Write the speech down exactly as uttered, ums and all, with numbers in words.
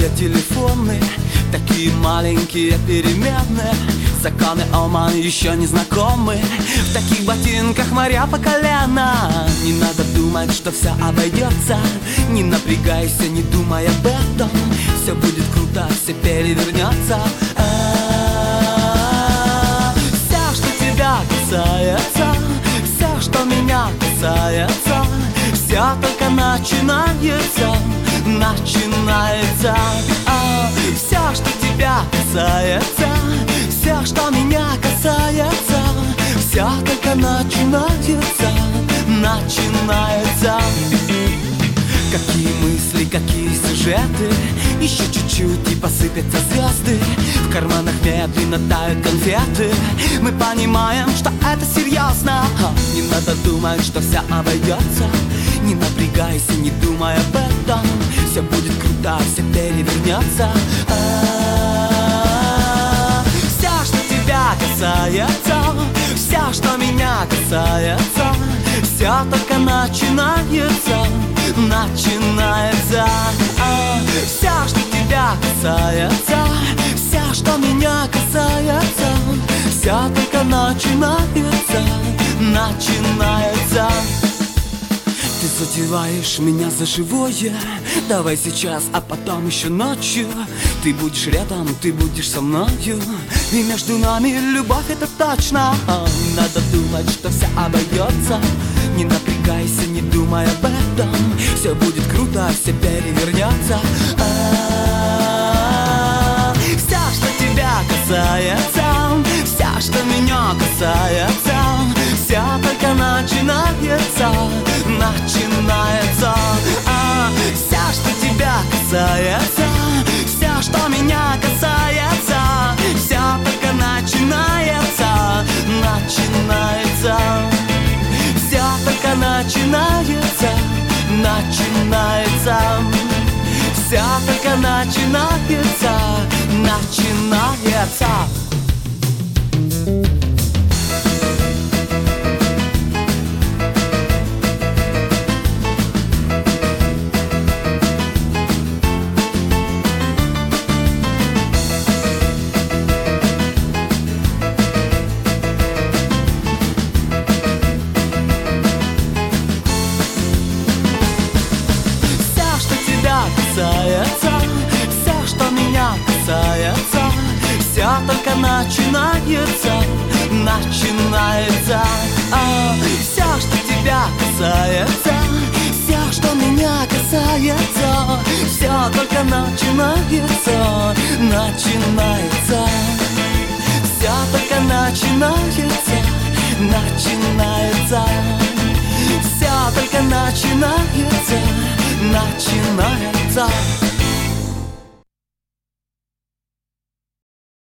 телефоны, такие маленькие перемены. Законы Оман еще не знакомы. В таких ботинках моря по колено. Не надо думать, что все обойдется. Не напрягайся, не думай об этом. Все будет круто, все перевернется. Все, что тебя касается, все, что меня касается, все только начинается, начинается. Все, что тебя касается, все, что меня касается, все только начинается, начинается. Какие мысли, какие сюжеты, еще чуть-чуть и посыпятся звезды. В карманах медленно тают конфеты. Мы понимаем, что это серьезно. Не надо думать, что все обойдется. Не напрягайся, не думай об этом. Все будет круто, все перевернется. Все, что тебя касается, все, что меня касается, все только начинается, начинается. Все, что тебя касается, все, что меня касается, все только начинается, начинается. Ты задеваешь меня за живое. Давай сейчас, а потом еще ночью. Ты будешь рядом, ты будешь со мною. И между нами любовь, это точно. Не надо думать, что все обойдется. Не напрягайся, не думай об этом. Все будет круто, все перевернется. Все, что тебя касается, все, что меня касается, все только начинается, начинается. Все, что тебя касается, все, что меня касается, все только начинается, начинается. Все только начинается, начинается. Все только начинается, начинается. Все, что меня касается, все только начинается, начинается. Все, что тебя касается, все, что меня касается, все только начинается, начинается. Все только начинается, начинается. Все только начинается, начинается.